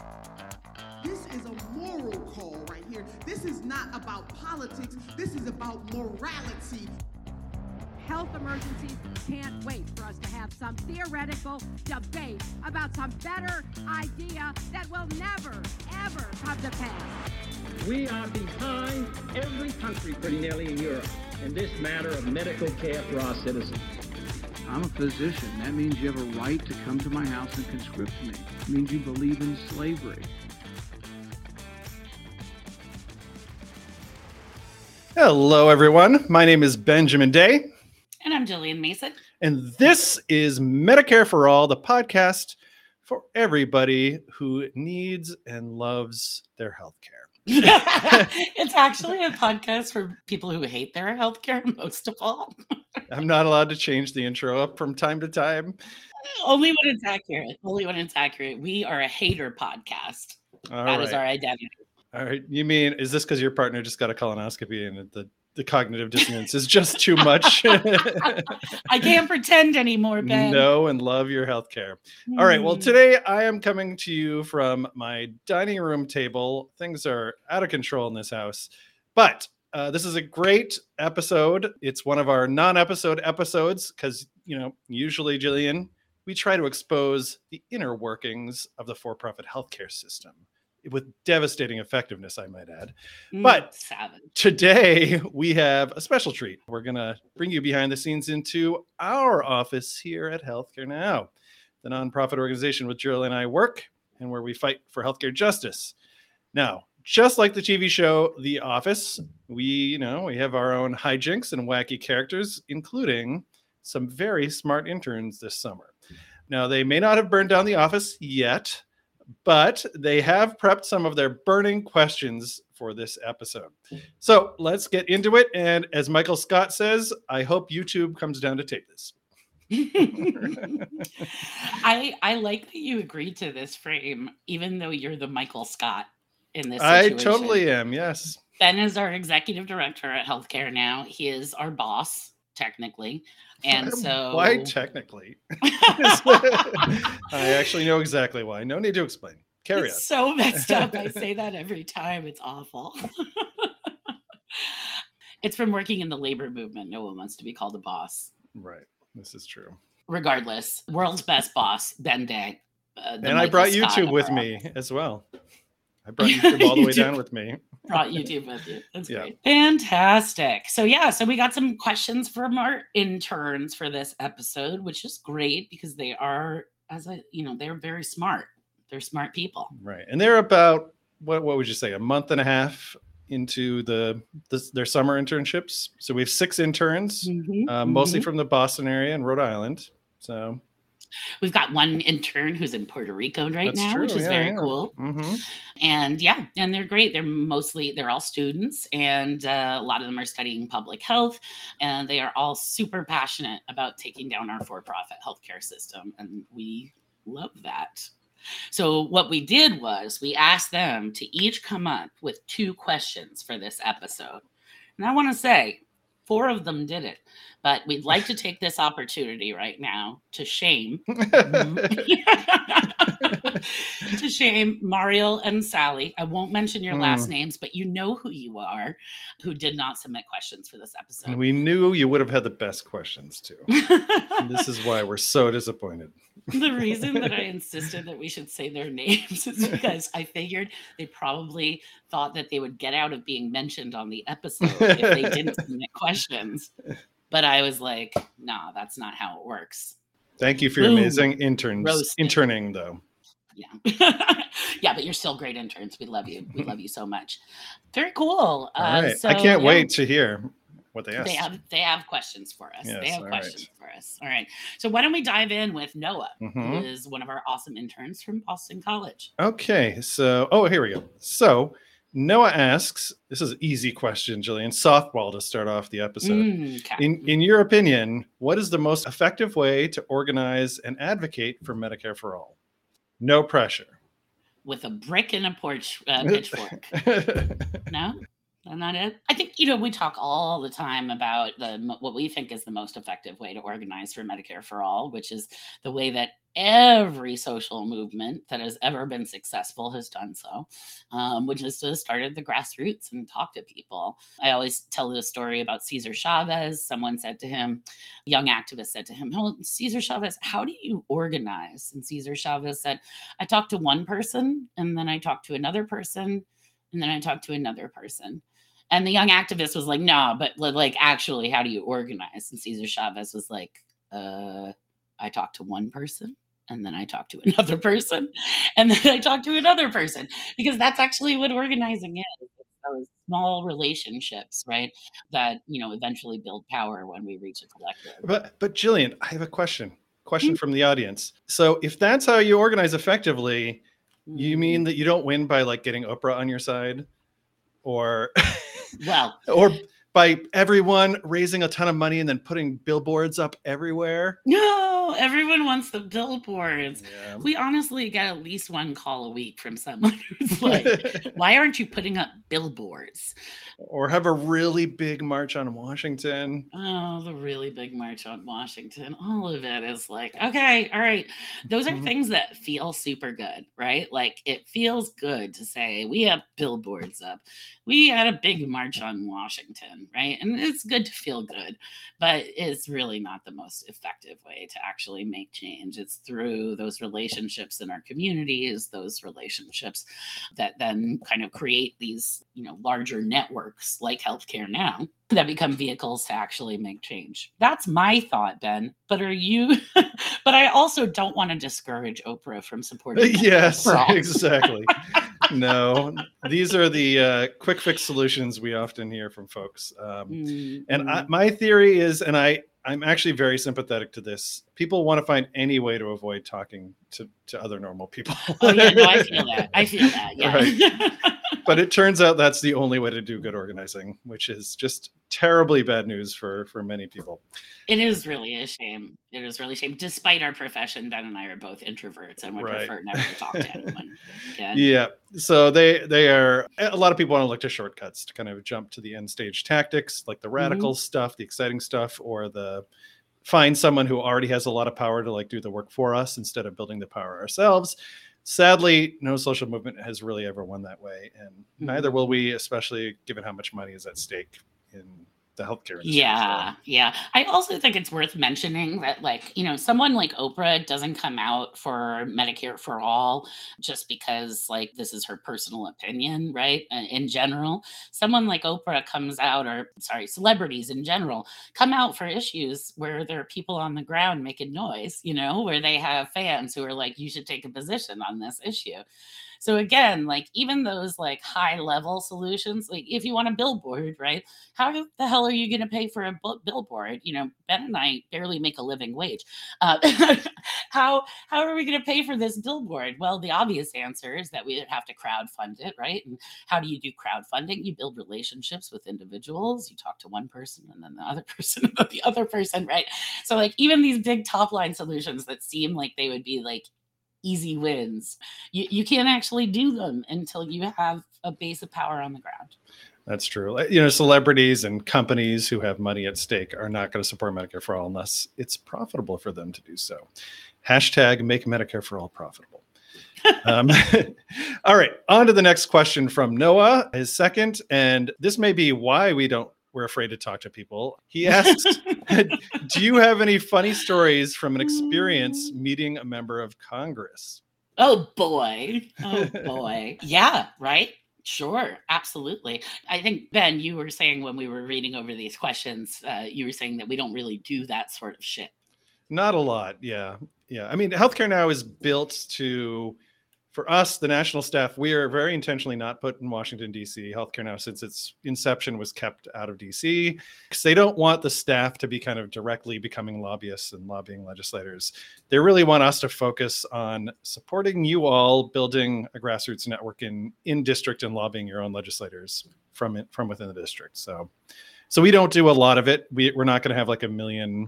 This is a moral call right here. This is not about politics. This is about morality. Health emergencies can't wait for us to have some theoretical debate about some better idea that will never, ever come to pass. We are behind every country pretty nearly in Europe in this matter of medical care for our citizens. I'm a physician. That means you have a right to come to my house and conscript me. It means you believe in slavery. Hello, everyone. My name is Benjamin Day. And I'm Jillian Mason. And this is Medicare for All, the podcast for everybody who needs and loves their health care. It's actually a podcast for people who hate their healthcare most of all. I'm not allowed to change the intro up from time to time. Only when it's accurate. Only when it's accurate. We are a hater podcast. That is our identity. All right. You mean, is this because your partner just got a colonoscopy and the cognitive dissonance is just too much? I can't pretend anymore, Ben. Know and love your healthcare. All right. Well, today I am coming to you from my dining room table. Things are out of control in this house, but this is a great episode. It's one of our non-episode episodes because, usually, Jillian, we try to expose the inner workings of the for-profit healthcare system with devastating effectiveness, I might add. But savage. Today we have a special treat. We're going to bring you behind the scenes into our office here at Healthcare Now, the nonprofit organization with Jill and I work and where we fight for healthcare justice. Now, just like the TV show The Office, we have our own hijinks and wacky characters, including some very smart interns this summer. Now, they may not have burned down the office yet, but they have prepped some of their burning questions for this episode. So let's get into it. And as Michael Scott says, I hope YouTube comes down to tape this. I like that you agreed to this frame, even though you're the Michael Scott in this situation. I totally am, yes. Ben is our executive director at Healthcare Now. He is our boss, technically. And so why technically? I actually know exactly why. No need to explain. Carry on. So messed up. I say that every time. It's awful. It's from working in the labor movement. No one wants to be called a boss. Right. This is true. Regardless, world's best boss, Ben Day. And I brought YouTube with me as well. I brought YouTube all the way down with me. Brought YouTube with you. That's great. Fantastic. So we got some questions from our interns for this episode, which is great because they are, they're very smart. They're smart people. Right. And they're about, what would you say, a month and a half into their summer internships. So we have 6 interns, mostly from the Boston area and Rhode Island. So we've got one intern who's in Puerto Rico right now, which is very cool. Mm-hmm. And they're great. They're all students, and a lot of them are studying public health, and they are all super passionate about taking down our for-profit healthcare system. And we love that. So what we did was we asked them to each come up with 2 questions for this episode. And I want to say 4 of them did it. But we'd like to take this opportunity right now to shame Mariel and Sally. I won't mention your last names, but you know who you are, who did not submit questions for this episode. And we knew you would have had the best questions too. This is why we're so disappointed. The reason that I insisted that we should say their names is because I figured they probably thought that they would get out of being mentioned on the episode if they didn't submit questions. But I was like, nah, that's not how it works. Thank you for your amazing interns. Roasted. Interning, though. Yeah. Yeah, but you're still great interns. We love you. We love you so much. Very cool. All right. I can't wait to hear what they asked. They have questions for us. Yes, they have questions for us. All right. So why don't we dive in with Noah, who is one of our awesome interns from Boston College. Okay. So, here we go. So Noah asks, this is an easy question, Jillian, softball to start off the episode. Okay. In your opinion, what is the most effective way to organize and advocate for Medicare for All? No pressure. With a brick and a pitchfork. No? Isn't that it? I think, we talk all the time about what we think is the most effective way to organize for Medicare for All, which is the way that every social movement that has ever been successful has done so, which is to start at the grassroots and talk to people. I always tell the story about Cesar Chavez. Someone said to him, a young activist said to him, "Oh, Cesar Chavez, how do you organize?" And Cesar Chavez said, "I talk to one person, and then I talk to another person, and then I talk to another person." And the young activist was like, "No, but like, actually, how do you organize?" And Cesar Chavez was like, "I talk to one person, and then I talk to another person, and then I talk to another person," because that's actually what organizing is. It's those small relationships, right? That, eventually build power when we reach a collective. But Jillian, I have a question from the audience. So if that's how you organize effectively, you mean that you don't win by like getting Oprah on your side? Or well, or by everyone raising a ton of money and then putting billboards up everywhere? No, everyone wants the billboards. Yeah. We honestly get at least one call a week from someone who's like, "Why aren't you putting up billboards?" Or have a really big march on Washington. Oh, the really big march on Washington. All of it is like, okay, all right. Those are things that feel super good, right? Like, it feels good to say we have billboards up. We had a big march on Washington, right? And it's good to feel good, but it's really not the most effective way to actually make change. It's through those relationships in our communities, those relationships that then kind of create these, larger networks like Healthcare Now that become vehicles to actually make change. That's my thought, Ben. But but I also don't want to discourage Oprah from supporting. Yes, exactly. No, these are the quick fix solutions we often hear from folks. And my theory is, and I'm actually very sympathetic to this, people want to find any way to avoid talking to other normal people. Oh, yeah, no, I feel that, yeah. Right. But it turns out that's the only way to do good organizing, which is just terribly bad news for many people. It is really a shame. It is really a shame. Despite our profession, Ben and I are both introverts and would prefer never to talk to anyone. Yeah. So they are, a lot of people want to look to shortcuts to kind of jump to the end stage tactics, like the radical stuff, the exciting stuff, or the find someone who already has a lot of power to like do the work for us instead of building the power ourselves. Sadly, no social movement has really ever won that way, and neither will we, especially given how much money is at stake in the healthcare industry. Yeah. I also think it's worth mentioning that, someone like Oprah doesn't come out for Medicare for All just because, this is her personal opinion, right? In general, someone like Oprah comes out, celebrities in general come out for issues where there are people on the ground making noise, where they have fans who are like, "You should take a position on this issue." So again, even those high level solutions, if you want a billboard, right? How the hell are you going to pay for a billboard? Ben and I barely make a living wage. How are we going to pay for this billboard? Well, the obvious answer is that we would have to crowdfund it, right? And how do you do crowdfunding? You build relationships with individuals. You talk to one person and then the other person and then the other person, right? So even these big top line solutions that seem like they would be easy wins, you can't actually do them until you have a base of power on the ground. That's true. Celebrities and companies who have money at stake are not going to support Medicare for All unless it's profitable for them to do so. # make Medicare for All profitable. All right, on to the next question from Noah, his second, and this may be why we're afraid to talk to people. He asks, "Do you have any funny stories from an experience meeting a member of Congress?" Oh boy. Yeah, right. Sure, absolutely. I think, Ben, you were saying when we were reading over these questions, you were saying that we don't really do that sort of shit. Not a lot. Yeah. I mean, Healthcare Now is built for us, the national staff, we are very intentionally not put in Washington, D.C. Healthcare Now, since its inception, was kept out of D.C. because they don't want the staff to be kind of directly becoming lobbyists and lobbying legislators. They really want us to focus on supporting you all, building a grassroots network in district and lobbying your own legislators from within the district. So we don't do a lot of it. We're not going to have 1 million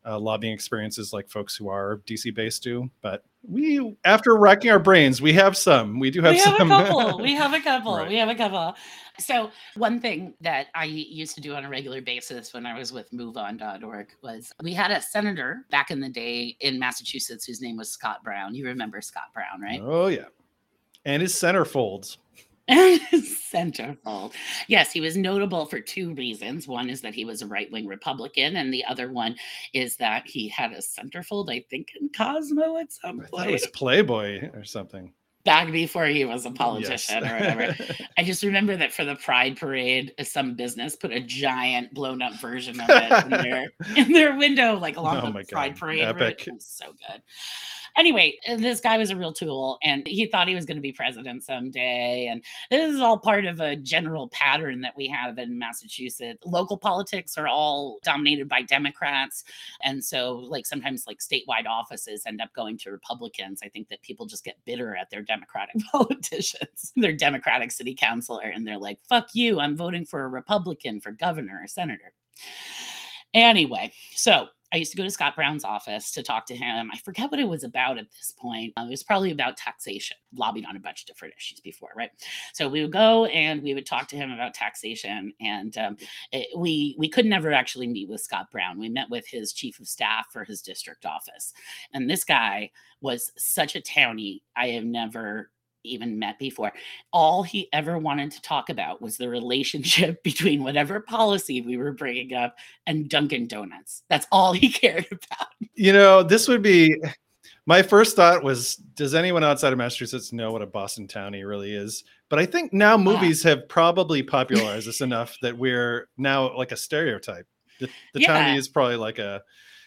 lobbying experiences like folks who are DC based do. But we, after racking our brains, we have some. We do have some. We have a couple. Right. We have a couple. So one thing that I used to do on a regular basis when I was with MoveOn.org was we had a senator back in the day in Massachusetts whose name was Scott Brown. You remember Scott Brown, right? Oh, yeah. And his centerfolds. Centerfold. Yes, he was notable for two reasons. One is that he was a right-wing Republican, and the other one is that he had a centerfold, I think, in Cosmo at some I thought point. it was Playboy or something. Back before he was a politician Yes. or whatever. I just remember that for the Pride Parade, some business put a giant blown-up version of it in their window, like along Oh the my Pride God. Parade Epic. route. It was so good. Anyway, this guy was a real tool, and he thought he was going to be president someday. And this is all part of a general pattern that we have in Massachusetts. Local politics are all dominated by Democrats. And so, like, sometimes like statewide offices end up going to Republicans. I think that people just get bitter at their Democratic politicians, their Democratic city councilor, and they're like, fuck you, I'm voting for a Republican for governor or senator. Anyway, so I used to go to Scott Brown's office to talk to him. I forget what it was about at this point. It was probably about taxation, lobbied on a bunch of different issues before, right? So we would go and we would talk to him about taxation. And we could never actually meet with Scott Brown. We met with his chief of staff for his district office. And this guy was such a townie I have never even met before. All he ever wanted to talk about was the relationship between whatever policy we were bringing up and Dunkin' Donuts. That's all he cared about. You know, this would be my first thought was, does anyone outside of Massachusetts know what a Boston townie really is? But I think now movies have probably popularized this enough that we're now like a stereotype. The townie is probably like a,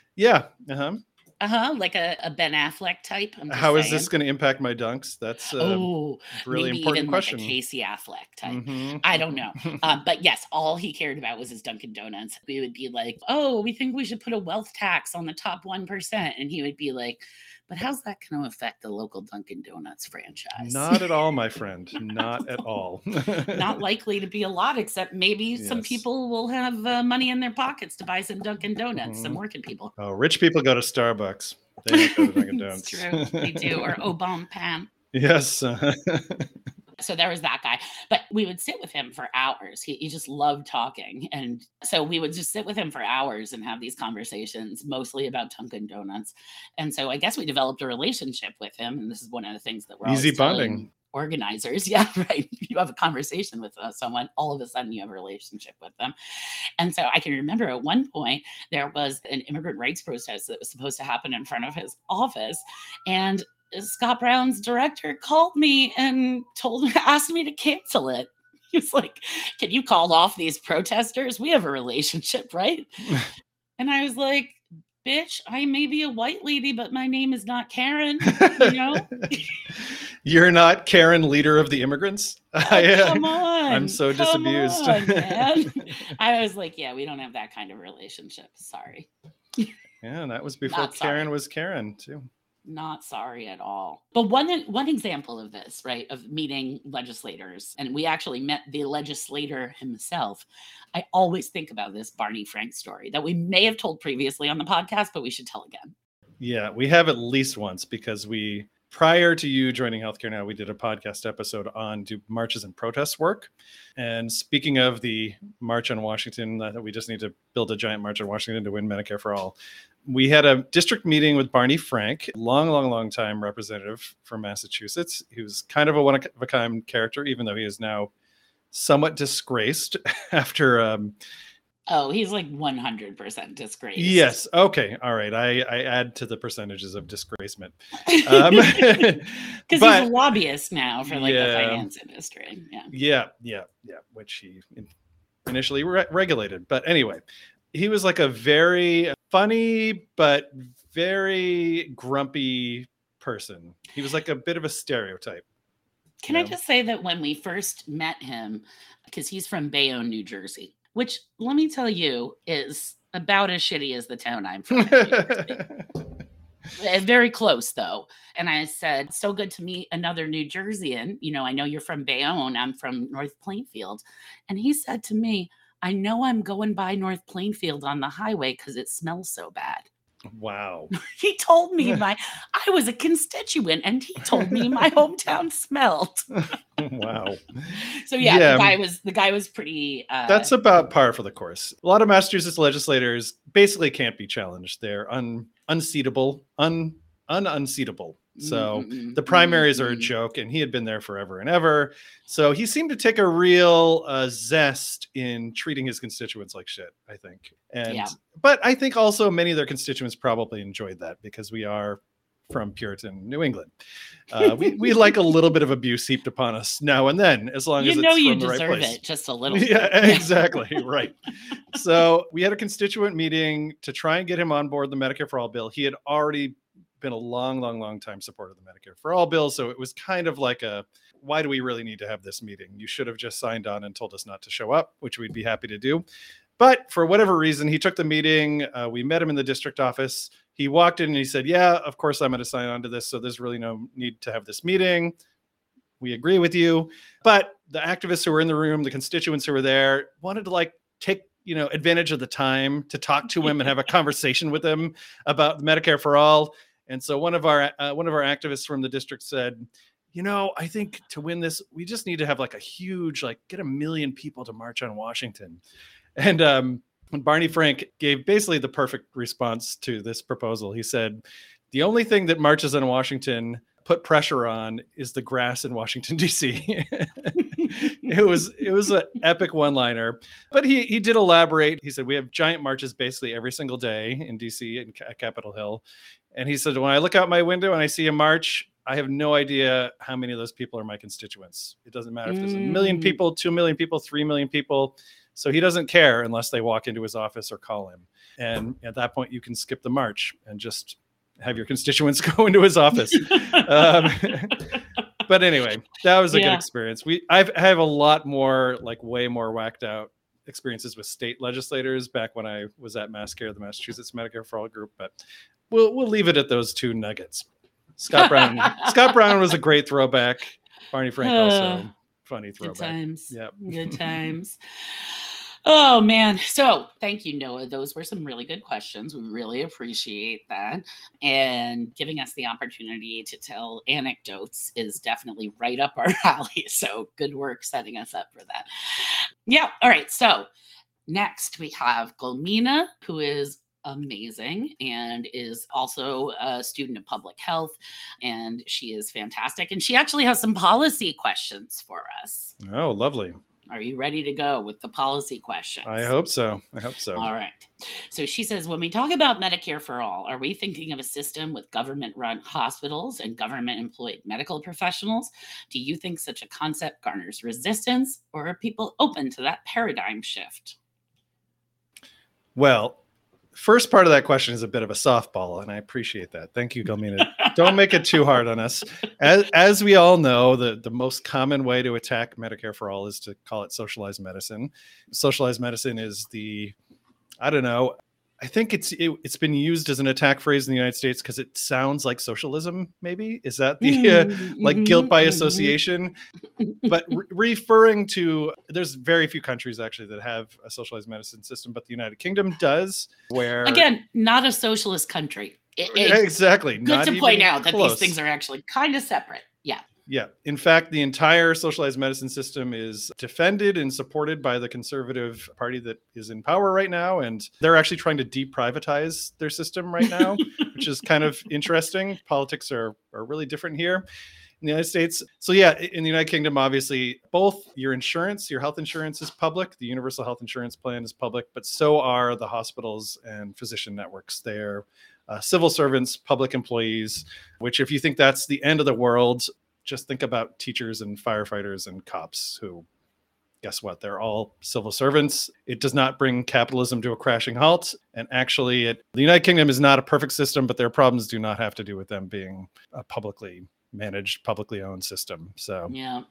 like a Ben Affleck type. How is this going to impact my dunks? That's a really maybe important even question. Like a Casey Affleck type. Mm-hmm. I don't know. But yes, all he cared about was his Dunkin' Donuts. We would be like, oh, we think we should put a wealth tax on the top 1%. And he would be like, but how's that going to affect the local Dunkin' Donuts franchise? Not at all, my friend. Not at all. Not likely to be a lot, except maybe some Yes. people will have money in their pockets to buy some Dunkin' Donuts, some working people. Oh, rich people go to Starbucks. They don't go to Dunkin' Donuts. It's true. They do. Or Obama Pan. Yes. So there was that guy, but we would sit with him for hours. He just loved talking. And so we would just sit with him for hours and have these conversations, mostly about Dunkin' Donuts. And so I guess we developed a relationship with him. And this is one of the things that we're Easy always telling bonding. organizers. Yeah, right. You have a conversation with someone, all of a sudden you have a relationship with them. And so I can remember at one point there was an immigrant rights protest that was supposed to happen in front of his office. And Scott Brown's director called me and asked me to cancel it. He was like, can you call off these protesters? We have a relationship, right? And I was like, bitch, I may be a white lady, but my name is not Karen, you know? You're not Karen, leader of the immigrants? Come on. I'm so come disabused. on, man. I was like, yeah, we don't have that kind of relationship. Sorry. Yeah, and that was before Not sorry. Karen was Karen, too. Not sorry at all. But one example of this, right, of meeting legislators, and we actually met the legislator himself. I always think about this Barney Frank story that we may have told previously on the podcast, but we should tell again. Yeah, we have at least once because prior to you joining Healthcare Now, we did a podcast episode on do marches and protests work. And speaking of the March on Washington, that we just need to build a giant march on Washington to win Medicare for all. We had a district meeting with Barney Frank, long time representative from Massachusetts. He was kind of a one-of-a-kind character, even though he is now somewhat disgraced after... He's like 100% disgraced. Yes. Okay. All right. I add to the percentages of disgracement. Because he's a lobbyist now for the finance industry. Yeah. Which he initially regulated. But anyway, he was like a very funny but very grumpy person. He was like a bit of a stereotype. Can I just say that when we first met him, because he's from Bayonne, New Jersey, which, let me tell you, is about as shitty as the town I'm from. Very close, though. And I said, so good to meet another New Jerseyan. You know, I know you're from Bayonne. I'm from North Plainfield. And he said to me, I know I'm going by North Plainfield on the highway because it smells so bad. Wow. He told me I was a constituent, and he told me my hometown smelled. Wow. So yeah, the guy was pretty. That's about par for the course. A lot of Massachusetts legislators basically can't be challenged. They're unseatable, unseatable. So the primaries are a joke, and he had been there forever and ever. So he seemed to take a real zest in treating his constituents like shit, I think. But I think also many of their constituents probably enjoyed that, because we are from Puritan New England. We like a little bit of abuse heaped upon us now and then, as long as it's from the right place. You deserve it just a little. Yeah, exactly. Right. So we had a constituent meeting to try and get him on board the Medicare for All bill. He had already been a long time supporter of the Medicare for All bill. So it was kind of like why do we really need to have this meeting? You should have just signed on and told us not to show up, which we'd be happy to do. But for whatever reason, he took the meeting. We met him in the district office. He walked in and he said, yeah, of course I'm going to sign on to this. So there's really no need to have this meeting. We agree with you. But the activists who were in the room, the constituents who were there, wanted to take advantage of the time to talk to him and have a conversation with him about the Medicare for All. And so one of our activists from the district said, I think to win this, we just need to have a huge, get 1 million people to march on Washington. And Barney Frank gave basically the perfect response to this proposal. He said, the only thing that marches on Washington put pressure on is the grass in Washington, D.C. It was an epic one-liner, but he did elaborate. He said, we have giant marches basically every single day in D.C. and at Capitol Hill. And he said, when I look out my window and I see a march, I have no idea how many of those people are my constituents. It doesn't matter if there's 1 million people, 2 million people, 3 million people. So he doesn't care unless they walk into his office or call him. And at that point, you can skip the march and just have your constituents go into his office. But anyway, that was a good experience. I have a lot more, way more whacked out experiences with state legislators back when I was at MassCare, the Massachusetts Medicare for All group. But we'll leave it at those two nuggets. Scott Brown. Scott Brown was a great throwback. Barney Frank also funny throwback. Good times. Yep. Good times. Oh man. So thank you, Noah. Those were some really good questions. We really appreciate that. And giving us the opportunity to tell anecdotes is definitely right up our alley. So good work setting us up for that. Yeah. All right. So next we have Gulmina, who is amazing and is also a student of public health, and she is fantastic, and she actually has some policy questions for us. Oh, lovely. Are you ready to go with the policy questions? I hope so. All right. So she says, when we talk about Medicare for All, are we thinking of a system with government-run hospitals and government-employed medical professionals? Do you think such a concept garners resistance, or are people open to that paradigm shift? Well, first part of that question is a bit of a softball, and I appreciate that. Thank you, Gulmina. Don't make it too hard on us. As we all know, the most common way to attack Medicare for All is to call it socialized medicine. Socialized medicine is I think it's been used as an attack phrase in the United States because it sounds like socialism, maybe? Is that the guilt by association? But referring to, there's very few countries actually that have a socialized medicine system, but the United Kingdom does, where... Again, not a socialist country. Exactly. Good to point out that these things are actually kind of separate. Yeah. Yeah. In fact, the entire socialized medicine system is defended and supported by the Conservative Party that is in power right now. And they're actually trying to deprivatize their system right now, which is kind of interesting. Politics are really different here in the United States. So yeah, in the United Kingdom, obviously, both your health insurance is public. The Universal Health Insurance Plan is public, but so are the hospitals and physician networks. They're civil servants, public employees, which if you think that's the end of the world, just think about teachers and firefighters and cops who, guess what? They're all civil servants. It does not bring capitalism to a crashing halt. And actually, the United Kingdom is not a perfect system, but their problems do not have to do with them being a publicly managed, publicly owned system. So yeah.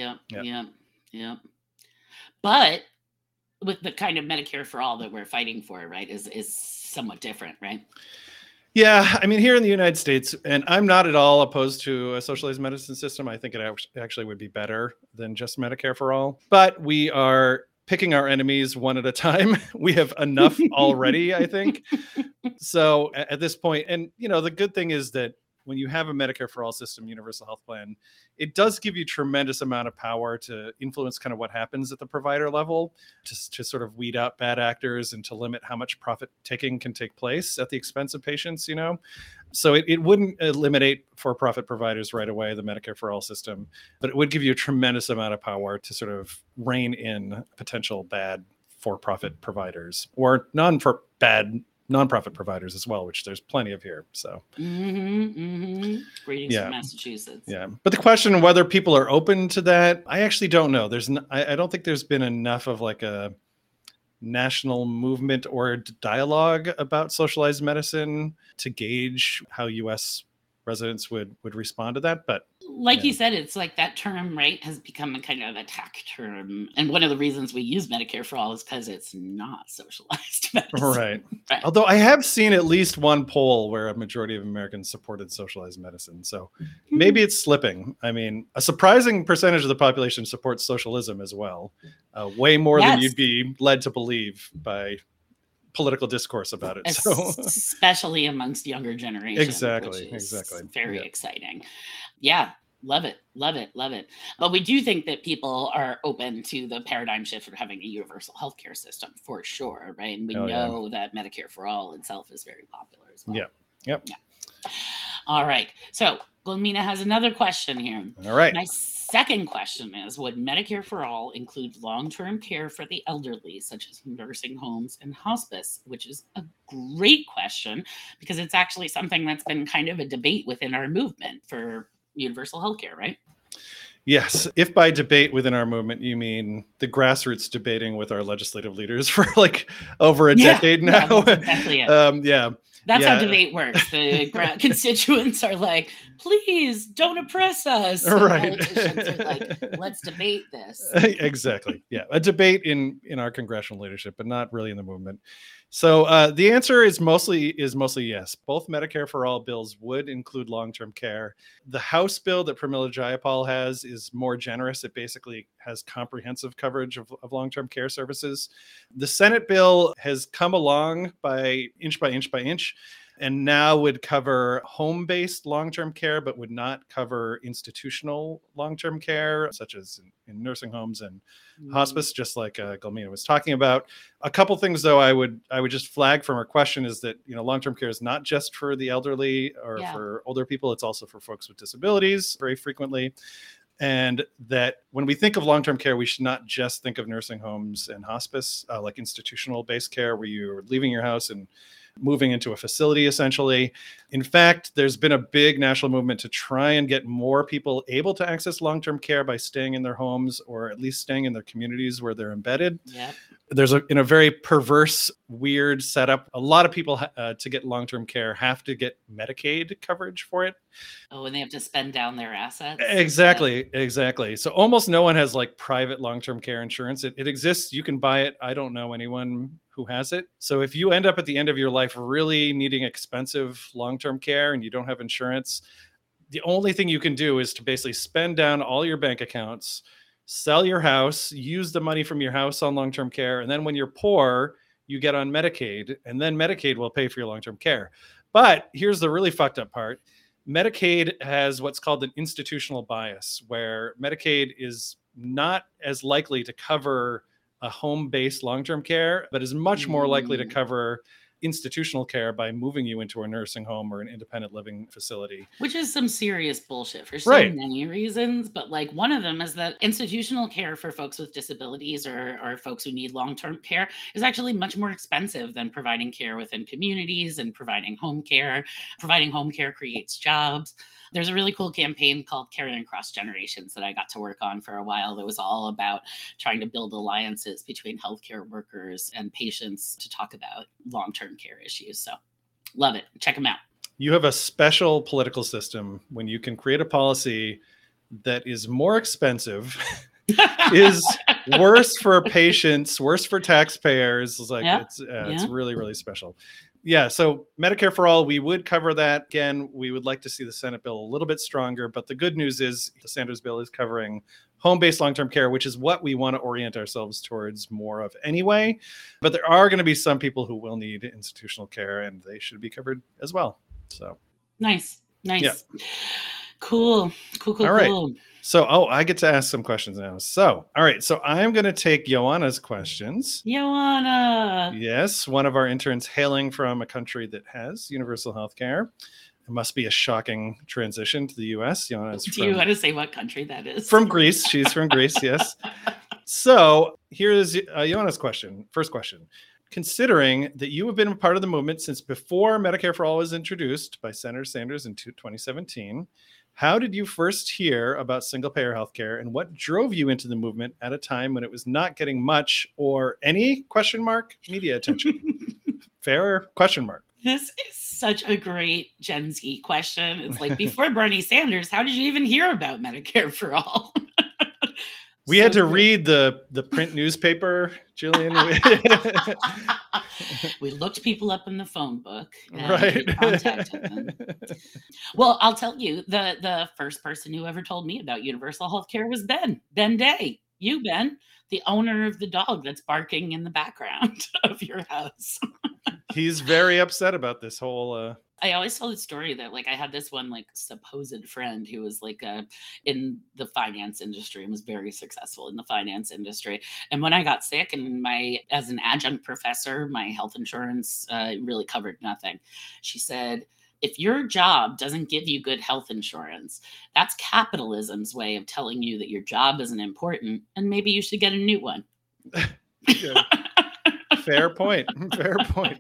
But with the kind of Medicare for All that we're fighting for, right, is somewhat different, right? Yeah, I mean, here in the United States, and I'm not at all opposed to a socialized medicine system. I think it actually would be better than just Medicare for All. But we are picking our enemies one at a time. We have enough already, I think. So at this point, and the good thing is that when you have a Medicare for All system, universal health plan, it does give you tremendous amount of power to influence kind of what happens at the provider level, to sort of weed out bad actors and to limit how much profit taking can take place at the expense of patients, So it wouldn't eliminate for-profit providers right away, the Medicare for All system, but it would give you a tremendous amount of power to sort of rein in potential bad for-profit providers or nonprofit providers as well, which there's plenty of here. So Greetings from Massachusetts. Yeah. But the question whether people are open to that, I actually don't know. I don't think there's been enough of like a national movement or dialogue about socialized medicine to gauge how US residents would respond to that. But like you said, it's like that term, right, has become a kind of attack term. And one of the reasons we use Medicare for All is because it's not socialized medicine. Right. Although I have seen at least one poll where a majority of Americans supported socialized medicine. So maybe it's slipping. I mean, a surprising percentage of the population supports socialism as well. Way more than you'd be led to believe by political discourse about it. Especially amongst younger generations. Exactly. Very exciting. Yeah. Love it. But we do think that people are open to the paradigm shift of having a universal healthcare system for sure, right? And we know that Medicare for All itself is very popular as well. Yeah. Yep. Yeah. All right. So Gulmina has another question here. All right. My second question is, would Medicare for All include long-term care for the elderly, such as nursing homes and hospice? Which is a great question because it's actually something that's been kind of a debate within our movement for universal healthcare, right? Yes. If by debate within our movement, you mean the grassroots debating with our legislative leaders for like over a decade now. Yeah, that's exactly it. That's Yeah. how debate works. The constituents are like, please don't oppress us. And Right. politicians are like, let's debate this. Exactly. Yeah. A debate in our congressional leadership, but not really in the movement. So the answer is mostly yes. Both Medicare for All bills would include long-term care. The House bill that Pramila Jayapal has is more generous. It basically has comprehensive coverage of long-term care services. The Senate bill has come along by inch, and now would cover home-based long-term care, but would not cover institutional long-term care, such as in nursing homes and hospice, just like Gulmina was talking about. A couple things, though, I would just flag from her question is that long-term care is not just for the elderly or for older people; it's also for folks with disabilities very frequently. And that when we think of long-term care, we should not just think of nursing homes and hospice, like institutional-based care, where you're leaving your house and moving into a facility, essentially. In fact, there's been a big national movement to try and get more people able to access long-term care by staying in their homes or at least staying in their communities where they're embedded. Yeah. There's in a very perverse, weird setup. A lot of people to get long-term care have to get Medicaid coverage for it. Oh, and they have to spend down their assets. Exactly. So almost no one has like private long-term care insurance. It exists. You can buy it. I don't know anyone who has it. So if you end up at the end of your life really needing expensive long-term care and you don't have insurance, the only thing you can do is to basically spend down all your bank accounts, sell your house, use the money from your house on long-term care. And then when you're poor, you get on Medicaid, and then Medicaid will pay for your long-term care. But here's the really fucked up part. Medicaid has what's called an institutional bias, where Medicaid is not as likely to cover a home-based long-term care, but is much more likely to cover institutional care by moving you into a nursing home or an independent living facility. Which is some serious bullshit for so many reasons. But like one of them is that institutional care for folks with disabilities or folks who need long-term care is actually much more expensive than providing care within communities and providing home care. Providing home care creates jobs. There's a really cool campaign called Caring Across Generations that I got to work on for a while that was all about trying to build alliances between healthcare workers and patients to talk about long-term care issues. So love it. Check them out. You have a special political system when you can create a policy that is more expensive, is worse for patients, worse for taxpayers. It's like it's really, really special. Yeah, so Medicare for All, we would cover that. Again, we would like to see the Senate bill a little bit stronger, but the good news is the Sanders bill is covering home-based long-term care, which is what we want to orient ourselves towards more of anyway. But there are going to be some people who will need institutional care, and they should be covered as well. So Nice. Yeah. Cool. All right. Cool. So, I get to ask some questions now. So, all right. So I'm going to take Joanna's questions. Joanna. Yes, one of our interns hailing from a country that has universal health care. It must be a shocking transition to the U.S. Joanna's Do you want to say what country that is? from Greece. She's from Greece, yes. So here's Joanna's question. First question. Considering that you have been a part of the movement since before Medicare for All was introduced by Senator Sanders in 2017, how did you first hear about single-payer healthcare, and what drove you into the movement at a time when it was not getting much or any media attention? Fair ? This is such a great Gen Z question. It's like, before Bernie Sanders, how did you even hear about Medicare for All? We had to read the print newspaper, Jillian. We looked people up in the phone book and Right. we contacted them. Well, I'll tell you, the first person who ever told me about universal health care was Ben Day. You, Ben, the owner of the dog that's barking in the background of your house. He's very upset about this whole I always tell the story that like I had this one like supposed friend who was like in the finance industry and was very successful in the finance industry. And when I got sick and as an adjunct professor, my health insurance really covered nothing. She said, if your job doesn't give you good health insurance, that's capitalism's way of telling you that your job isn't important and maybe you should get a new one. Fair point. Fair point.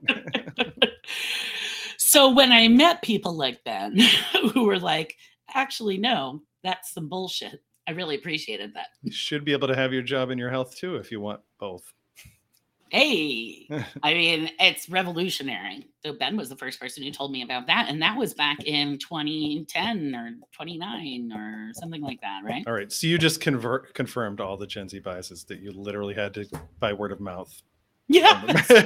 So when I met people like Ben who were like, actually, no, that's some bullshit, I really appreciated that. You should be able to have your job and your health too if you want both. Hey, I mean, it's revolutionary. So Ben was the first person who told me about that. And that was back in 2010 or 29 or something like that, right? All right. So you just confirmed all the Gen Z biases that you literally had to by word of mouth. Yeah.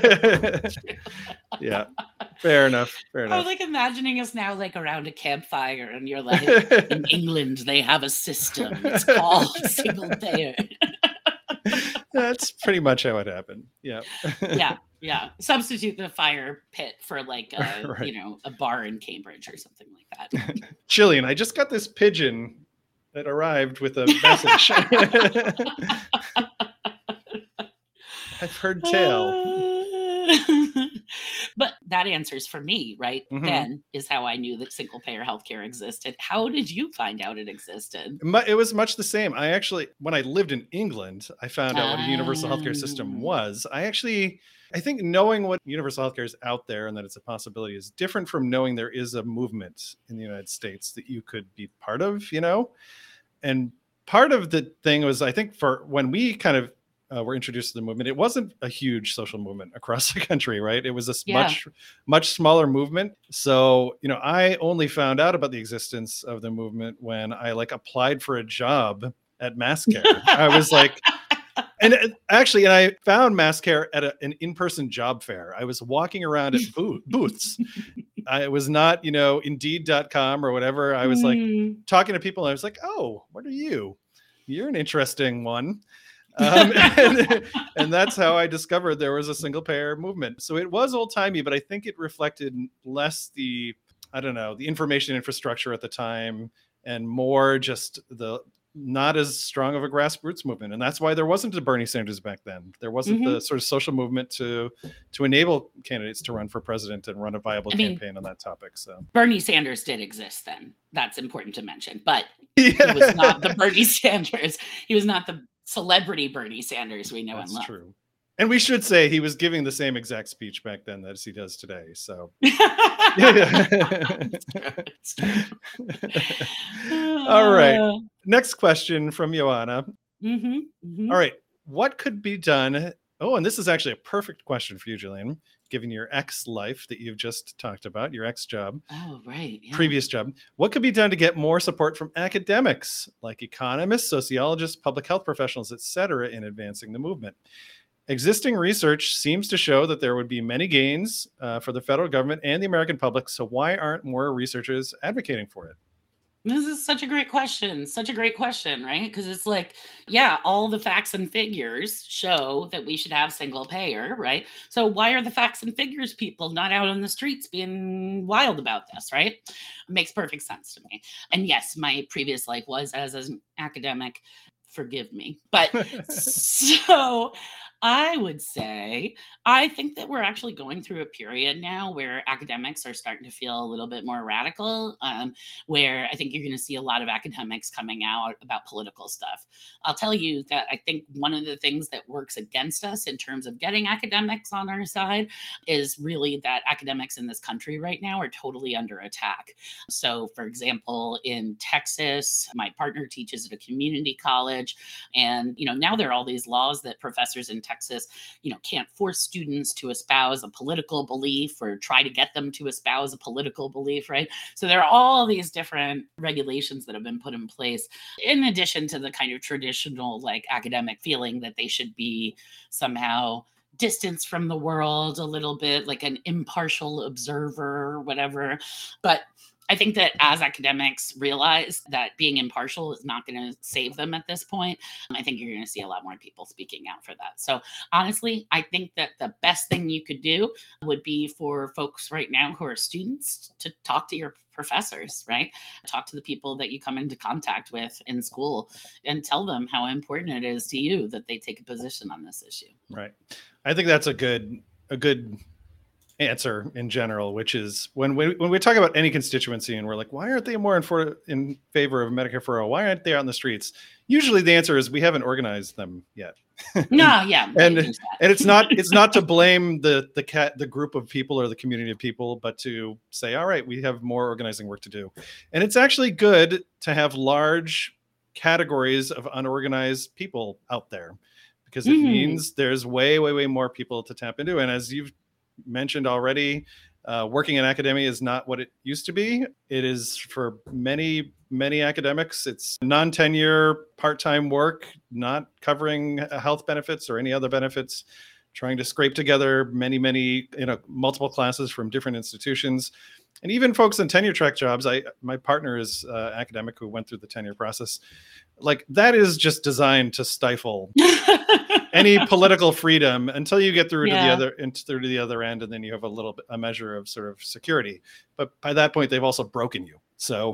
Yeah. Fair enough. I was like imagining us now like around a campfire and you're like, in England, they have a system. It's called single payer. That's pretty much how it happened. Yeah. Yeah. Substitute the fire pit for like Right. A bar in Cambridge or something like that. Jillian, I just got this pigeon that arrived with a message. I've heard tale. But that answers for me, right? Mhm. Then is how I knew that single payer healthcare existed. How did you find out it existed? It was much the same. When I lived in England, I found out what a universal healthcare system was. I think knowing what universal healthcare is out there and that it's a possibility is different from knowing there is a movement in the United States that you could be part of, And part of the thing was, I think, for when we kind of were introduced to the movement, it wasn't a huge social movement across the country, right? It was a much smaller movement. So, I only found out about the existence of the movement when I applied for a job at MassCare. I was like, and I found MassCare at an in-person job fair. I was walking around at booths. I was not, Indeed.com or whatever. I was talking to people and I was like, oh, what are you? You're an interesting one. And that's how I discovered there was a single payer movement. So it was old timey, but I think it reflected less the information infrastructure at the time and more just the not as strong of a grassroots movement. And that's why there wasn't a Bernie Sanders back then. There wasn't the sort of social movement to enable candidates to run for president and run a viable campaign on that topic. So Bernie Sanders did exist then. That's important to mention. But he was not the Bernie Sanders. He was not the celebrity Bernie Sanders we know and love. That's true. And we should say he was giving the same exact speech back then as he does today. So, All right. Next question from Joanna. All right. What could be done? Oh, and this is actually a perfect question for you, Jillian, given your ex life that you've just talked about, your ex job. Oh, right. Yeah. Previous job. What could be done to get more support from academics like economists, sociologists, public health professionals, et cetera, in advancing the movement? Existing research seems to show that there would be many gains for the federal government and the American public. So why aren't more researchers advocating for it? This is such a great question. Such a great question, right? Because it's like, yeah, all the facts and figures show that we should have single payer, right? So why are the facts and figures people not out on the streets being wild about this, right? It makes perfect sense to me. And yes, my previous life was as an academic. Forgive me. But so I would say, I think that we're actually going through a period now where academics are starting to feel a little bit more radical, where I think you're going to see a lot of academics coming out about political stuff. I'll tell you that I think one of the things that works against us in terms of getting academics on our side is really that academics in this country right now are totally under attack. So, for example, in Texas, my partner teaches at a community college, and now there are all these laws that professors in Texas, can't force students to espouse a political belief or try to get them to espouse a political belief, right? So there are all these different regulations that have been put in place, in addition to the kind of traditional academic feeling that they should be somehow distanced from the world a little bit, like an impartial observer or whatever. But I think that as academics realize that being impartial is not going to save them at this point, I think you're going to see a lot more people speaking out for that. So honestly, I think that the best thing you could do would be for folks right now who are students to talk to your professors, right? Talk to the people that you come into contact with in school and tell them how important it is to you that they take a position on this issue. Right. I think that's a good answer in general, which is when we talk about any constituency and we're like, why aren't they more in favor of Medicare for all? Why aren't they out in the streets? Usually the answer is we haven't organized them yet. No, yeah. and it's not to blame the group of people or the community of people, but to say, all right, we have more organizing work to do. And it's actually good to have large categories of unorganized people out there, because it means there's way more people to tap into. And as you've mentioned already, working in academia is not what it used to be. It is for many academics. It's non-tenure, part-time work, not covering health benefits or any other benefits, trying to scrape together many multiple classes from different institutions. And even folks in tenure track jobs, my partner is academic who went through the tenure process. Like, that is just designed to stifle any political freedom until you get through to the other end, and then you have a measure of sort of security. But by that point, they've also broken you. So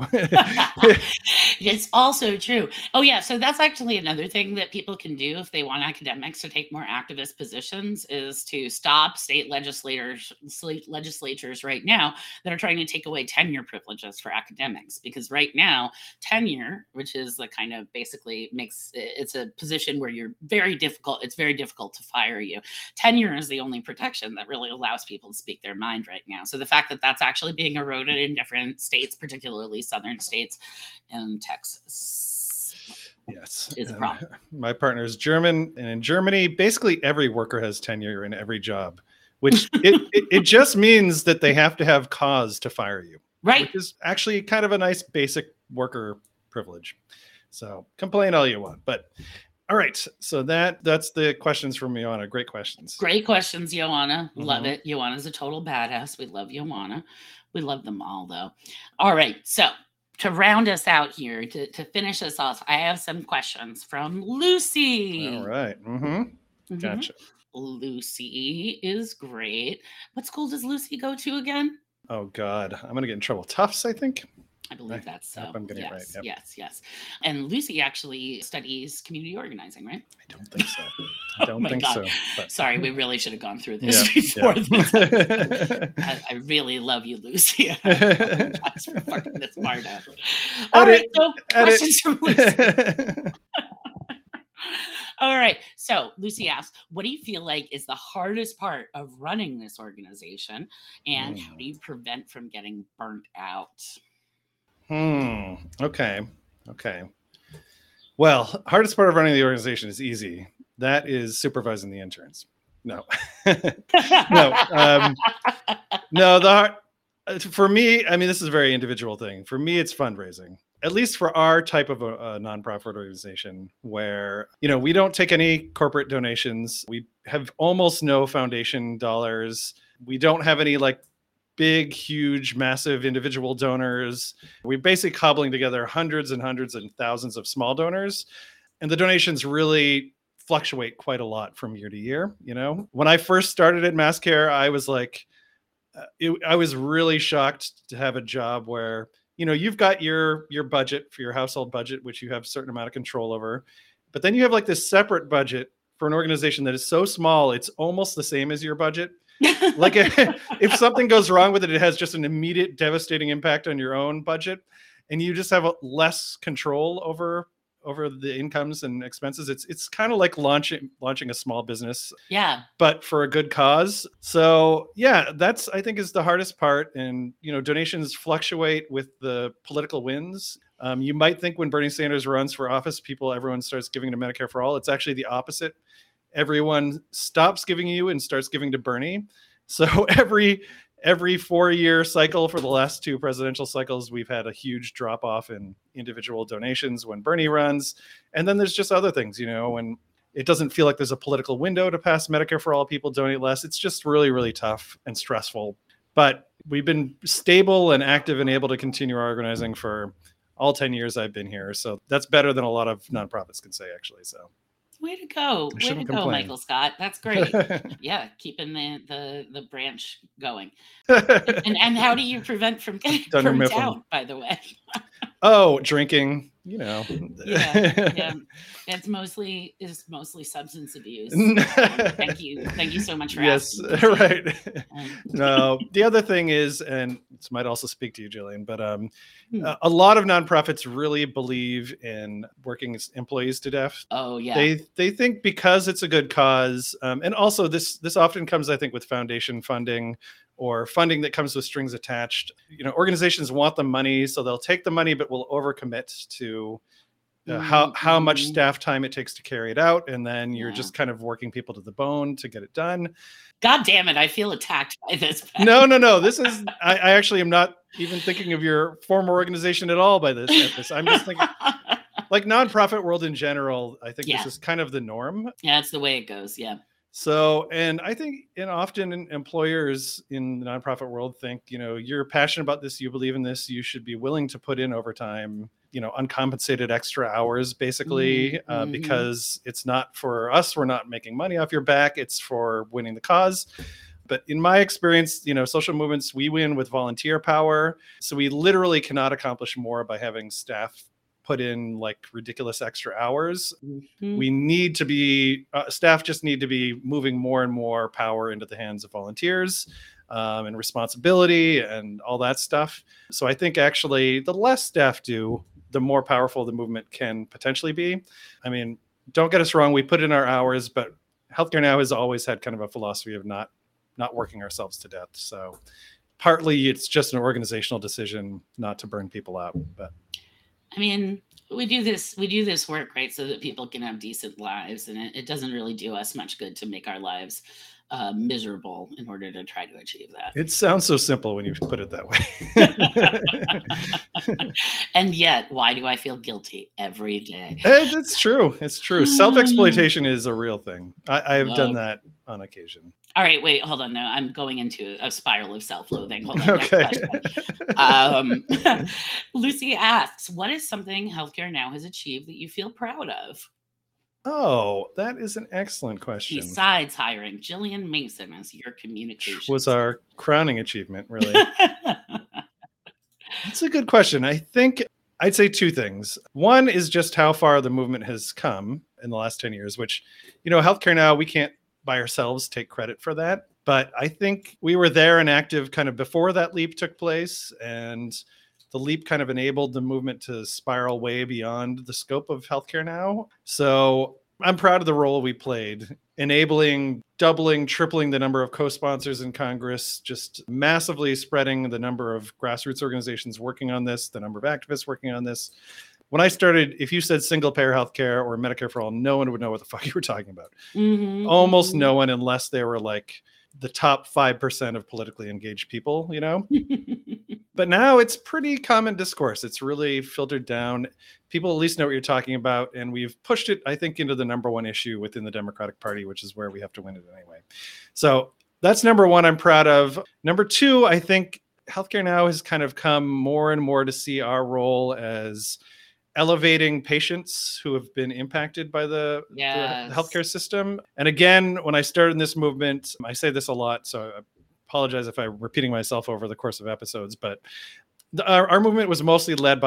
it's also true. Oh, yeah. So that's actually another thing that people can do if they want academics to take more activist positions, is to stop state legislatures right now that are trying to take away tenure privileges for academics. Because right now, tenure, which is the kind of basically it's a position where it's very difficult to fire you. Tenure is the only protection that really allows people to speak their mind right now. So the fact that that's actually being eroded in different states, particularly southern states and Texas, is a problem. My partner is German, and in Germany, basically every worker has tenure in every job, which it just means that they have to have cause to fire you, right? Which is actually kind of a nice basic worker privilege. So complain all you want, but all right. So that's the questions from Ioana. Great questions. Great questions, Ioana. Love it. Ioana's a total badass. We love Ioana. We love them all, though. All right. So to round us out here, to finish us off, I have some questions from Lucy. All right. Gotcha. Lucy is great. What school does Lucy go to again? Oh, God. I'm going to get in trouble. Tufts, I think. I believe that's so. I'm getting it right. Yep. Yes. And Lucy actually studies community organizing, right? I don't think so. I don't think so. But... Sorry, we really should have gone through this before this. I really love you, Lucy. I apologize for fucking this part out. All right, so questions from Lucy. All right. So Lucy asks, what do you feel like is the hardest part of running this organization? And how do you prevent from getting burnt out? Okay. Well, hardest part of running the organization is easy. That is supervising the interns. No. For me, I mean, this is a very individual thing. For me, it's fundraising. at least for our type of a nonprofit organization where, we don't take any corporate donations. We have almost no foundation dollars. We don't have any like big, huge, massive individual donors. We're basically cobbling together hundreds and hundreds and thousands of small donors. And the donations really fluctuate quite a lot from year to year. When I first started at MassCare, I was like, I was really shocked to have a job where, you've got your budget for your household budget, which you have a certain amount of control over. But then you have like this separate budget for an organization that is so small, it's almost the same as your budget. Like if something goes wrong with it, it has just an immediate devastating impact on your own budget. And you just have less control over the incomes and expenses. It's kind of like launching a small business, but for a good cause. So that's, I think, is the hardest part. And donations fluctuate with the political winds. You might think when Bernie Sanders runs for office, everyone starts giving to Medicare for All. It's actually the opposite. Everyone stops giving you and starts giving to Bernie. So every 4-year cycle for the last 2 presidential cycles, we've had a huge drop off in individual donations when Bernie runs. And then there's just other things, when it doesn't feel like there's a political window to pass Medicare for All, people donate less. It's just really, really tough and stressful. But we've been stable and active and able to continue our organizing for all 10 years I've been here. So that's better than a lot of nonprofits can say, actually. So. Way to go. Way to go, Michael Scott. That's great. Keeping the branch going. And how do you prevent from getting burnt out, by the way? Oh, drinking, Yeah. It's mostly substance abuse. Thank you so much for asking. Yes, right. No, the other thing is, and this might also speak to you, Jillian, but a lot of nonprofits really believe in working employees to death. Oh yeah. They think because it's a good cause, and also this often comes, I think, with foundation funding or funding that comes with strings attached. Organizations want the money, so they'll take the money, but will overcommit to how much staff time it takes to carry it out, and then you're just kind of working people to the bone to get it done. God damn it! I feel attacked by this. No. This is I actually am not even thinking of your former organization at all by this. I'm just thinking like nonprofit world in general. I think this is kind of the norm. Yeah, it's the way it goes. Yeah. So, and I think, often employers in the nonprofit world think, you're passionate about this, you believe in this, you should be willing to put in overtime, uncompensated extra hours, basically, because it's not for us. We're not making money off your back. It's for winning the cause. But in my experience, social movements, we win with volunteer power. So we literally cannot accomplish more by having staff put in like ridiculous extra hours. We need to be staff just need to be moving more and more power into the hands of volunteers and responsibility and all that stuff. So I think actually the less staff do, the more powerful the movement can potentially be. I mean, don't get us wrong, we put in our hours, but Healthcare Now has always had kind of a philosophy of not working ourselves to death. So partly it's just an organizational decision not to burn people out, but I mean, we do this work, right, so that people can have decent lives, and it doesn't really do us much good to make our lives miserable in order to try to achieve that. It sounds so simple when you put it that way. And yet, why do I feel guilty every day? It's true. It's true. Self-exploitation is a real thing. I have done that on occasion. All right, wait, hold on. No, I'm going into a spiral of self-loathing. Hold on. Okay. Lucy asks, what is something Healthcare Now has achieved that you feel proud of? Oh, that is an excellent question. Besides hiring Jillian Mason as your communications was our crowning achievement, really. That's a good question. I think I'd say 2 things. One is just how far the movement has come in the last 10 years, which, Healthcare Now, we can't by ourselves take credit for that. But I think we were there and active kind of before that leap took place. And the leap kind of enabled the movement to spiral way beyond the scope of Healthcare Now. So I'm proud of the role we played, enabling, doubling, tripling the number of co-sponsors in Congress, just massively spreading the number of grassroots organizations working on this, the number of activists working on this. When I started, if you said single payer healthcare or Medicare for All, no one would know what the fuck you were talking about. Almost no one, unless they were like the top 5% of politically engaged people, But now it's pretty common discourse. It's really filtered down. People at least know what you're talking about. And we've pushed it, I think, into the number one issue within the Democratic Party, which is where we have to win it anyway. So that's number one I'm proud of. Number two, I think Healthcare Now has kind of come more and more to see our role as elevating patients who have been impacted by the healthcare system. And again, when I started in this movement, I say this a lot, so I apologize if I'm repeating myself over the course of episodes, but our movement was mostly led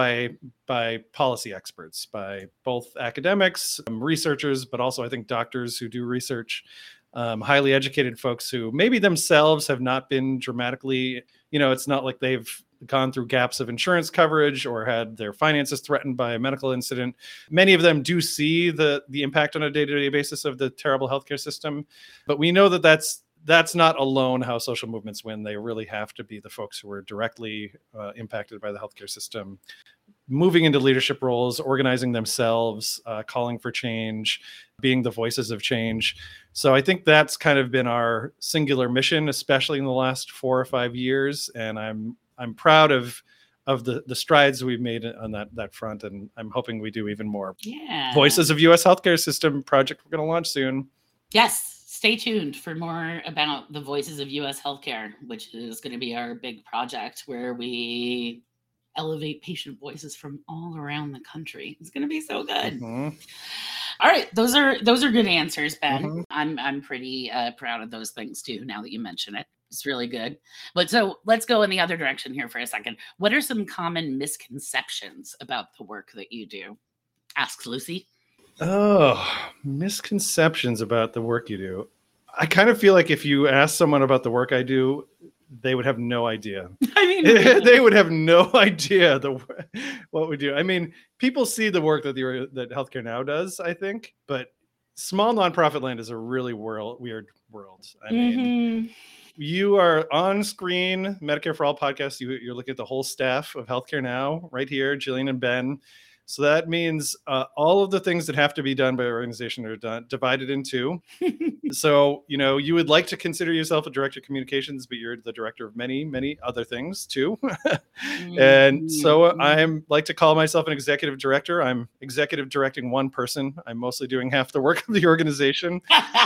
by policy experts, by both academics, researchers, but also I think doctors who do research, highly educated folks who maybe themselves have not been dramatically, it's not like they've gone through gaps of insurance coverage or had their finances threatened by a medical incident. Many of them do see the impact on a day-to-day basis of the terrible healthcare system, but we know that that's not alone how social movements win. They really have to be the folks who are directly impacted by the healthcare system, moving into leadership roles, organizing themselves, calling for change, being the voices of change. So I think that's kind of been our singular mission, especially in the last 4 or 5 years. And I'm proud of the strides we've made on that front. And I'm hoping we do even more. Yeah. Voices of U.S. Healthcare System project we're going to launch soon. Yes. Stay tuned for more about the Voices of U.S. Healthcare, which is going to be our big project where we elevate patient voices from all around the country. It's going to be so good. Mm-hmm. All right, those are good answers, Ben. Mm-hmm. I'm pretty proud of those things too. Now that you mention it, it's really good. But so let's go in the other direction here for a second. What are some common misconceptions about the work that you do? Asks Lucy. Oh, misconceptions about the work you do. I kind of feel like if you ask someone about the work I do, they would have no idea. I mean, they would have no idea what we do. I mean, people see the work that Healthcare Now does, I think, but small nonprofit land is a really weird world. I mean, you are on screen, Medicare for All podcast. You're looking at the whole staff of Healthcare Now right here, Jillian and Ben. So that means all of the things that have to be done by our organization are divided in two. So, you would like to consider yourself a director of communications, but you're the director of many, many other things too. And so I'm like to call myself an executive director. I'm executive directing one person. I'm mostly doing half the work of the organization.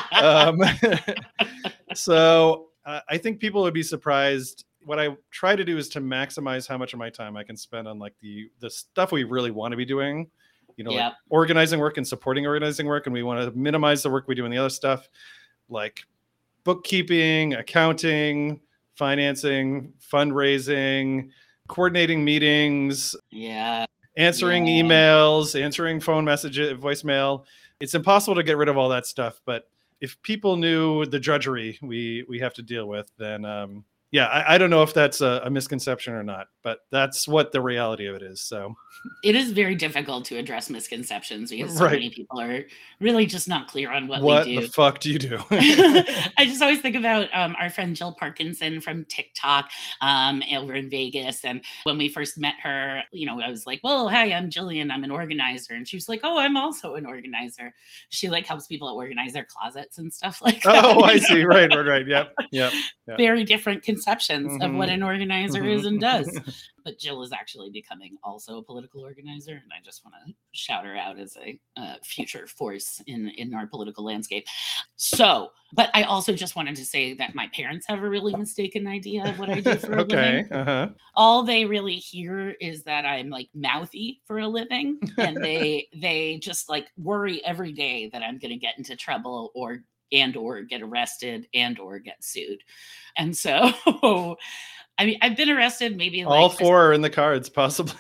So I think people would be surprised. What I try to do is to maximize how much of my time I can spend on like the stuff we really want to be doing, like organizing work and supporting organizing work. And we want to minimize the work we do in the other stuff, like bookkeeping, accounting, financing, fundraising, coordinating meetings, answering emails, answering phone messages, voicemail. It's impossible to get rid of all that stuff. But if people knew the drudgery we have to deal with, then I don't know if that's a misconception or not, but that's what the reality of it is. So it is very difficult to address misconceptions because so many people are really just not clear on what we do. What the fuck do you do? I just always think about our friend Jill Parkinson from TikTok over in Vegas. And when we first met her, I was like, well, hi, I'm Jillian. I'm an organizer. And she was like, oh, I'm also an organizer. She helps people organize their closets and stuff like that. Oh, I see. Right. Yep. Very different conceptions of what an organizer is and does. But Jill is actually becoming also a political organizer, and I just want to shout her out as a future force in our political landscape. So, but I also just wanted to say that my parents have a really mistaken idea of what I do for a living. All they really hear is that I'm like mouthy for a living, and they just like worry every day that I'm going to get into trouble or get arrested or get sued. And so, I mean, I've been arrested maybe all 4 are in the cards, possibly.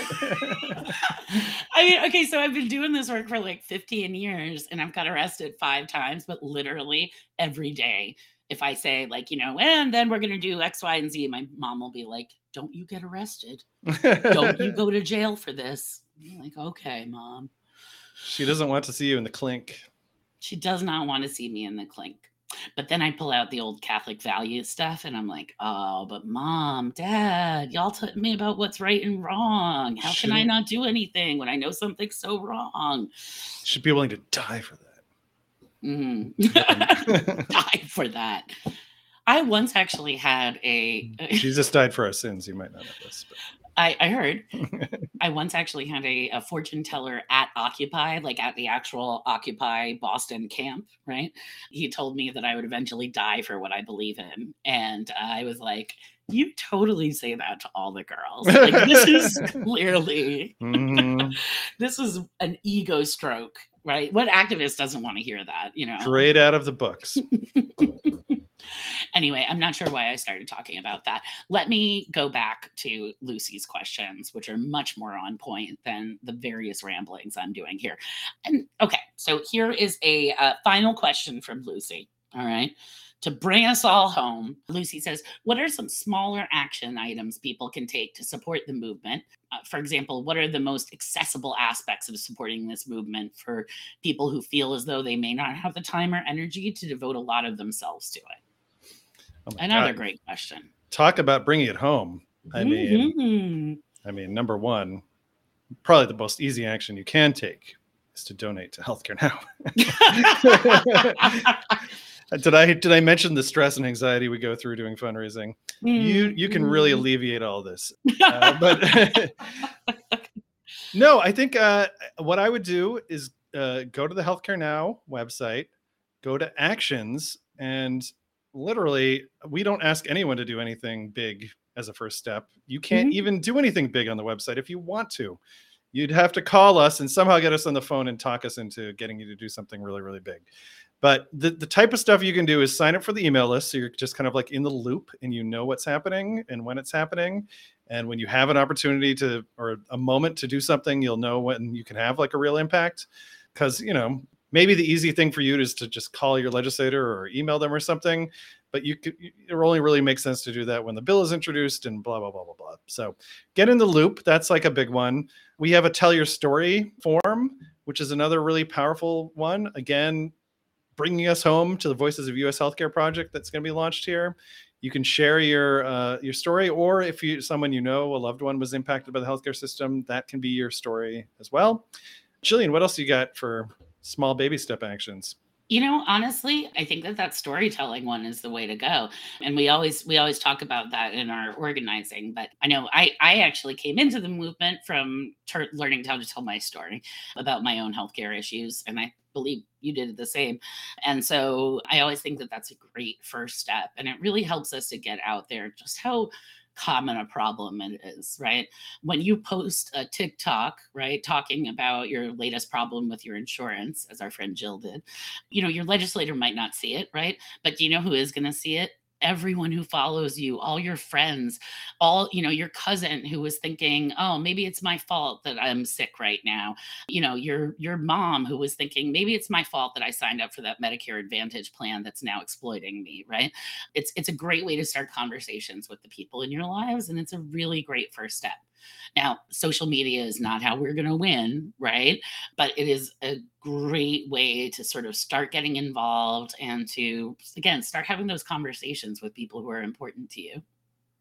I mean, okay, so I've been doing this work for like 15 years and I've got arrested 5 times, but literally every day, if I say and then we're going to do X, Y, and Z, my mom will be like, don't you get arrested. Don't you go to jail for this. I'm like, okay, Mom. She doesn't want to see you in the clink. She does not want to see me in the clink. But then I pull out the old Catholic values stuff and I'm like, oh, but Mom, Dad, y'all taught me about what's right and wrong. How can I not do anything when I know something's so wrong? Should be willing to die for that. Die for that. I once actually had a. Jesus died for our sins. You might not know this. But. I heard. I once actually had a fortune teller at Occupy, like at the actual Occupy Boston camp, right? He told me that I would eventually die for what I believe in. And I was like, you totally say that to all the girls. Like, this is clearly, this is an ego stroke, right? What activist doesn't want to hear that, you know? Straight out of the books. Anyway, I'm not sure why I started talking about that. Let me go back to Lucy's questions, which are much more on point than the various ramblings I'm doing here. And okay, so here is a final question from Lucy. All right. To bring us all home, Lucy says, what are some smaller action items people can take to support the movement? For example, what are the most accessible aspects of supporting this movement for people who feel as though they may not have the time or energy to devote a lot of themselves to it? Oh Another great question. Talk about bringing it home. I mean, number one, probably the most easy action you can take is to donate to Healthcare Now. Did I mention the stress and anxiety we go through doing fundraising? You can really alleviate all this. But no, I think what I would do is go to the Healthcare Now website, go to actions, and literally, we don't ask anyone to do anything big as a first step. You can't even do anything big on the website if you want to. You'd have to call us and somehow get us on the phone and talk us into getting you to do something really, really big. But the type of stuff you can do is sign up for the email list. So you're just kind of like in the loop and you know what's happening and when it's happening. And when you have an opportunity to, or a moment to do something, you'll know when you can have like a real impact. Because, you know, maybe the easy thing for you is to just call your legislator or email them or something, but it only really makes sense to do that when the bill is introduced and blah, blah, blah, blah, blah. So get in the loop. That's like a big one. We have a Tell Your Story form, which is another really powerful one. Again, bringing us home to the Voices of U.S. Healthcare project that's going to be launched here. You can share your story, or if someone you know, a loved one was impacted by the healthcare system, that can be your story as well. Jillian, what else you got for small baby step actions? You know, honestly, I think that storytelling one is the way to go. And we always talk about that in our organizing. But I know I actually came into the movement from learning how to tell my story about my own healthcare issues. And I believe you did the same. And so I always think that that's a great first step. And it really helps us to get out there just how common a problem it is, right? When you post a TikTok, right, talking about your latest problem with your insurance, as our friend Jill did, you know, your legislator might not see it, right? But do you know who is going to see it? Everyone who follows you, all your friends, all, you know, your cousin who was thinking, oh, maybe it's my fault that I'm sick right now. You know, your mom who was thinking, maybe it's my fault that I signed up for that Medicare Advantage plan that's now exploiting me, right? It's a great way to start conversations with the people in your lives. And it's a really great first step. Now, social media is not how we're going to win, right? But it is a great way to sort of start getting involved and to, again, start having those conversations with people who are important to you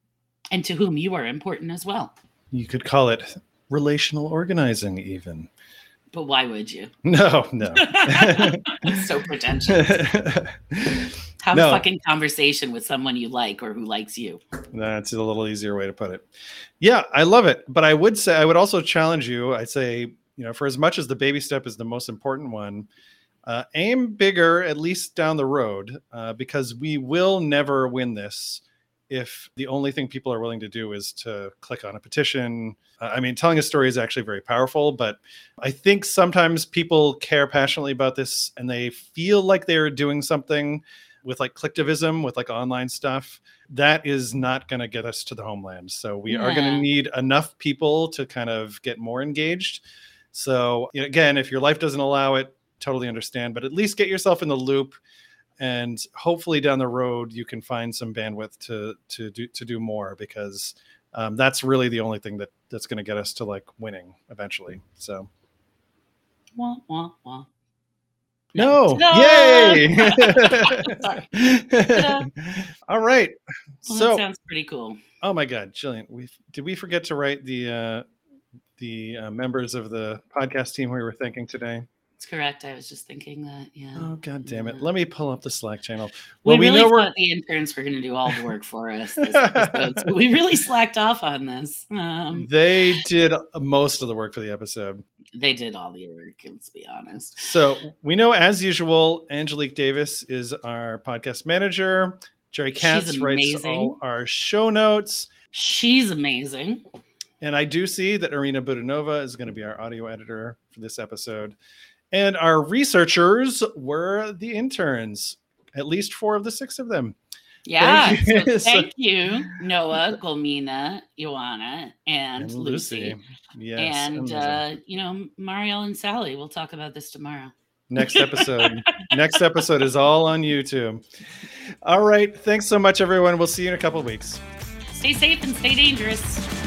and to whom you are important as well. You could call it relational organizing even. But why would you? No. It's so pretentious. Have a fucking conversation with someone you like or who likes you. That's a little easier way to put it. Yeah, I love it. But I would also challenge you. I'd say, you know, for as much as the baby step is the most important one, aim bigger, at least down the road, because we will never win this if the only thing people are willing to do is to click on a petition. I mean, telling a story is actually very powerful, but I think sometimes people care passionately about this and they feel like they're doing something with like clicktivism, with like online stuff. That is not going to get us to the homeland. So we are going to need enough people to kind of get more engaged. So, you know, again, if your life doesn't allow it, totally understand, but at least get yourself in the loop. And hopefully down the road, you can find some bandwidth to do more, because that's really the only thing that's going to get us to like winning eventually. So. Wah, wah, wah. No. Ta-da! Yay. All right. Well, so that sounds pretty cool. Oh my God, Jillian, did we forget to write the members of the podcast team we were thanking today? It's correct. I was just thinking that. Yeah. Oh, God damn it. Yeah. Let me pull up the Slack channel. We Well, we really know thought the interns were going to do all the work for us this episode. So we really slacked off on this. They did most of the work for the episode. They did all the work, let's be honest. So we know, as usual, Angelique Davis is our podcast manager. Jerry Katz writes all our show notes. She's amazing. And I do see that Irina Budanova is going to be our audio editor for this episode. And our researchers were the interns, at least 4 of the 6 of them. Yeah. Thank you, Noah, Golmina, Ioana, and Lucy. Yes. And, Marielle and Sally. We'll talk about this tomorrow. Next episode. Next episode is all on YouTube. All right. Thanks so much, everyone. We'll see you in a couple of weeks. Stay safe and stay dangerous.